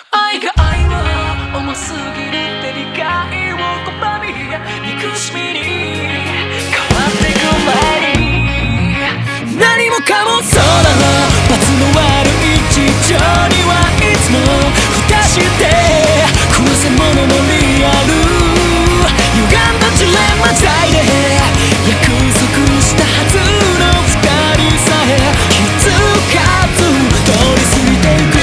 愛が愛は重すぎるって理解を拒み憎しみに変わってく前に何もかもそうだろう罰の悪い事情にはいつも蓋して壊せ者のリアル歪んだジレンマ罪で約束したはずの二人さえ気づかず通り過ぎていく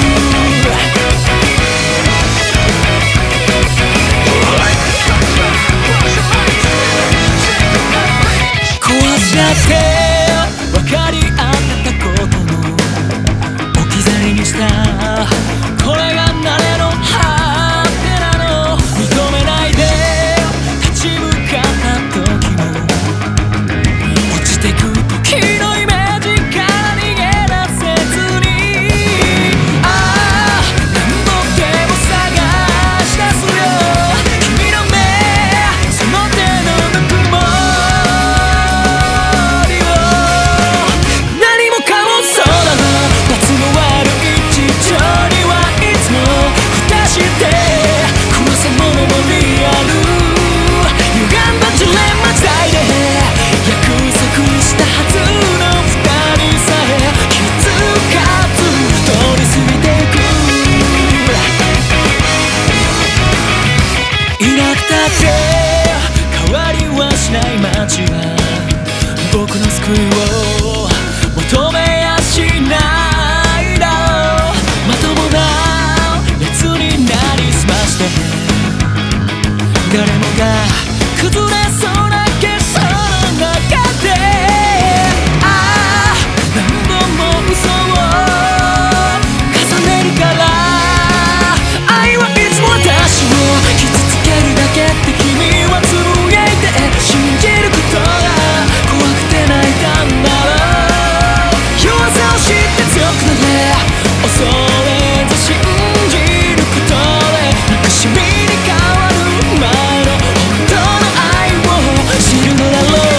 壊し合って分かり合ったことも置き去りにしたこれが誰の果てなの認めないで立ち向かった時も落ちてく時のイメージから逃げ出せずにああ何度でも探し出すよ君の目その手のぬくもりを何もかもそうだろ罰の悪い事情にはいつも蓋して壊せ者のリアル歪んだジレンマ罪で約束したはずの二人さえ気づかず通り過ぎていくいなくたって変わりはしない街は僕の救いを求めやしないだろうまともなやつになりすまして誰もが崩れそうな景色の中でああ何度も嘘を重ねるから愛はいつも私を傷つけるだけって君はつぶやいて信じることが怖くて泣いたんだろう弱さを知って強くなれ恐れず信じることで憎しみに変わる前の本当の愛を知るのだろう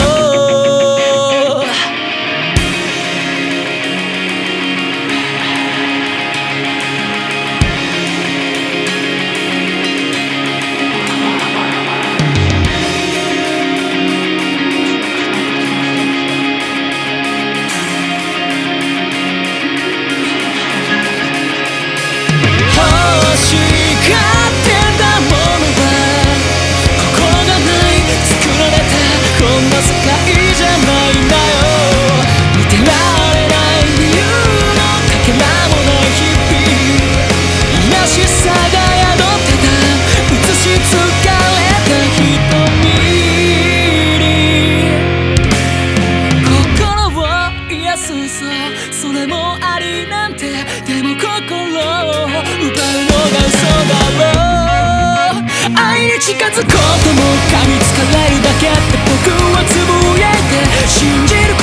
欲しがってたものはここがない作られたこんな世界じゃないんだよ見てられない理由のかけらもない日々癒しさが宿ってた映し疲れた瞳に心を癒す嘘それもありなんてでも心を奪うのが嘘だろう愛に近づこうとも噛みつかれるだけって僕はつぶやいて信じる